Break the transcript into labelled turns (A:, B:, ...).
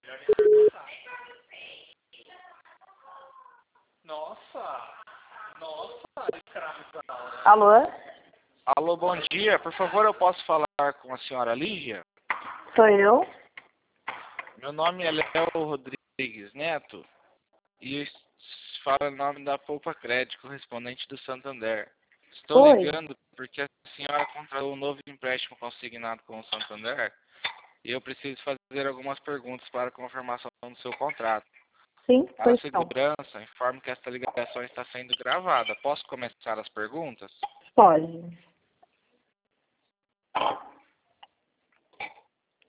A: Alô?
B: Alô, bom dia. Por favor, eu posso falar com a senhora Lígia?
A: Sou eu?
B: Meu nome é Léo Rodrigues Neto e falo em nome da Poupa Crédito, correspondente do Santander. Estou
A: Oi.
B: ligando porque a senhora contratou um novo empréstimo consignado com o Santander e eu preciso fazer algumas perguntas para confirmação do seu contrato.
A: Sim,
B: Para
A: pois
B: a
A: não.
B: segurança, informo que esta ligação está sendo gravada. Posso começar as perguntas?
A: Pode.